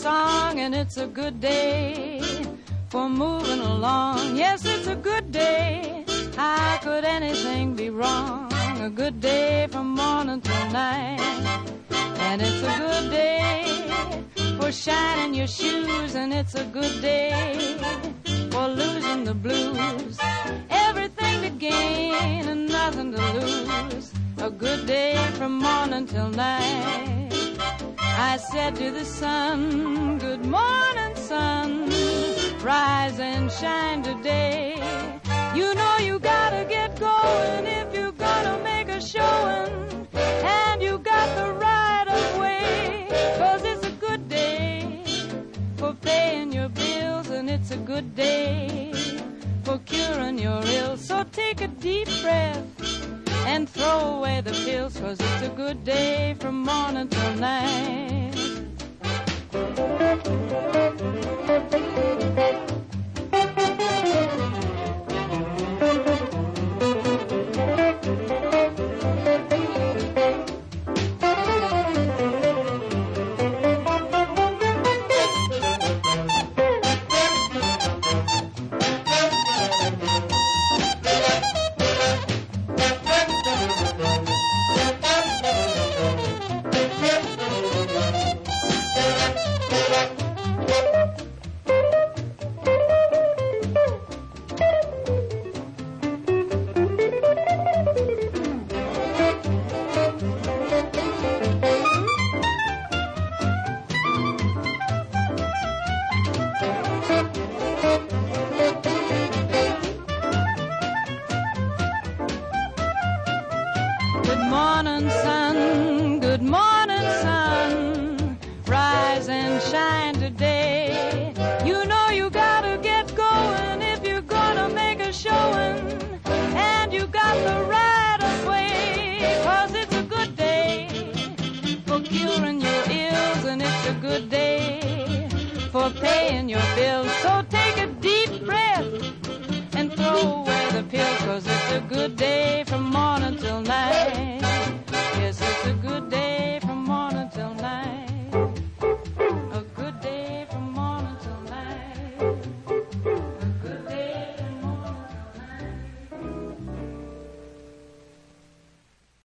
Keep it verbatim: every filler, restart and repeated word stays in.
song, and it's a good day for moving along. Yes, it's a good day. How could anything be wrong? A good day from morning till night. And it's a good day for shining your shoes, and it's a good day for losing the blues. Everything to gain and nothing to lose. A good day from morning till night. I said to the sun, good morning, sun. Rise and shine today. You know you gotta get going if you're gonna make a showing. And you got the right of way. 'Cause it's a good day for paying your bills, and it's a good day for curing your ills. So take a deep breath and throw away the pills, 'cause it's a good day from morning till night. Good morning, sun. Good morning, sun. Rise and shine today. You know you gotta get going if you're gonna make a showing. And you got the right of way, 'cause it's a good day for curing your ills, and it's a good day for paying your bills. So take a deep breath and throw away the pills, 'cause it's a good day from morning till night.